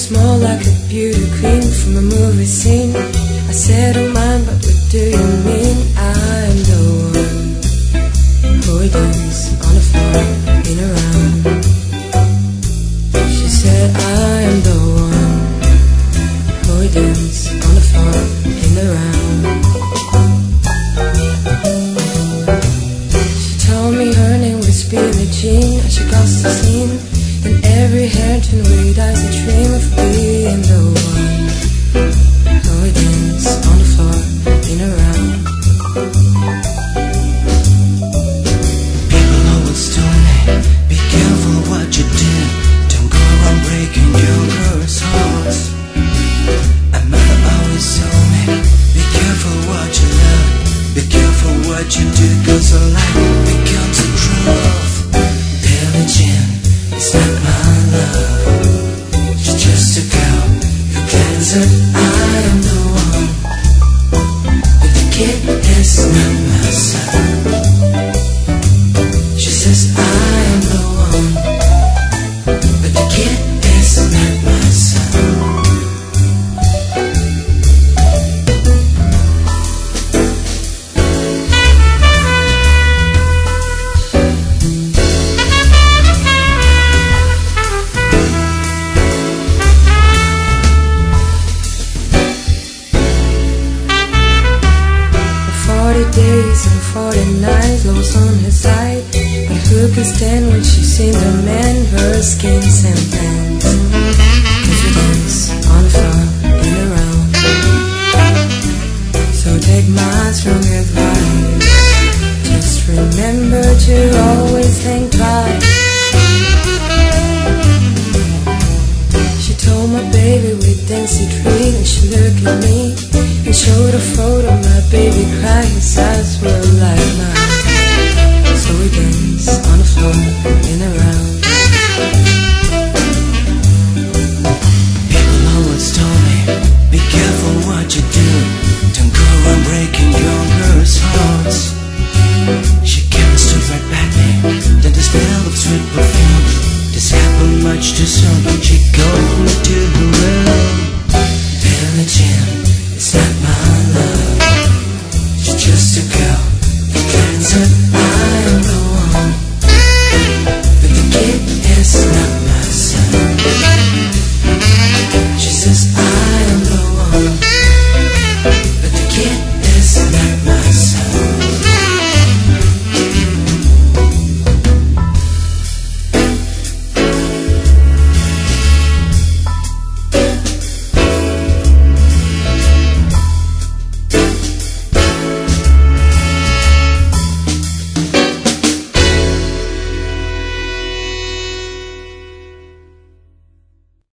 more like a beauty queen from a movie scene. I said, oh mine, but what do you mean? I'm the one who would dance on the floor in a round. She said, I am the one who would dance on the floor in a round. She told me her name was Billie Jean, and she got the scene. In every hand and we died a dream of being the one who would dance on the floor in a round. People always told me, be careful what you do, don't go around breaking your girl's hearts. And mother always told me, be careful what you love, be careful what you do, cause a life becomes a truth. Billie Jean, it's not my love, she's just a girl who claims that I am the one, but the kid is not my son. She says I am the one, but the kid is not my son. Days and 40 nights lost on her side, but who can stand when she's seen the man, her skins and pants? Confidence on the floor in a round. So take my strong advice, just remember to always think twice. She told my baby with dancing tree, and she looked at me and showed a photo. My baby cried, his eyes were like mine. So we danced on the floor in a round. People always told me, be careful what you do, don't go around breaking young girls' hearts. She came and stood right by me, then the smell of sweet perfume. This happened much too soon.